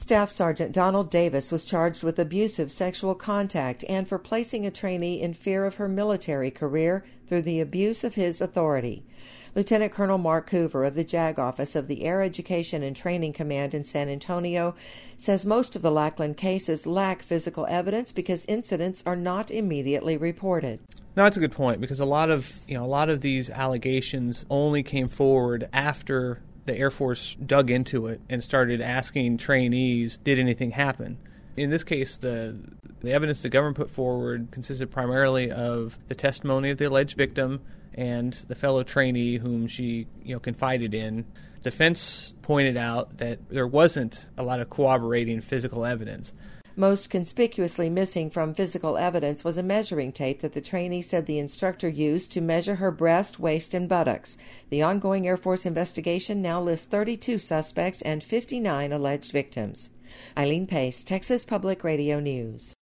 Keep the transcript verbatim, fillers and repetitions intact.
Staff Sergeant Donald Davis was charged with abusive sexual contact and for placing a trainee in fear of her military career through the abuse of his authority. Lieutenant Colonel Mark Hoover of the JAG Office of the Air Education and Training Command in San Antonio says most of the Lackland cases lack physical evidence because incidents are not immediately reported. No, that's a good point, because a lot of, you know, a lot of these allegations only came forward after the Air Force dug into it and started asking trainees, did anything happen? In this case, the the evidence the government put forward consisted primarily of the testimony of the alleged victim and the fellow trainee whom she, you know, confided in. Defense pointed out that there wasn't a lot of corroborating physical evidence. Most conspicuously missing from physical evidence was a measuring tape that the trainee said the instructor used to measure her breast, waist, and buttocks. The ongoing Air Force investigation now lists thirty-two suspects and fifty-nine alleged victims. Eileen Pace, Texas Public Radio News.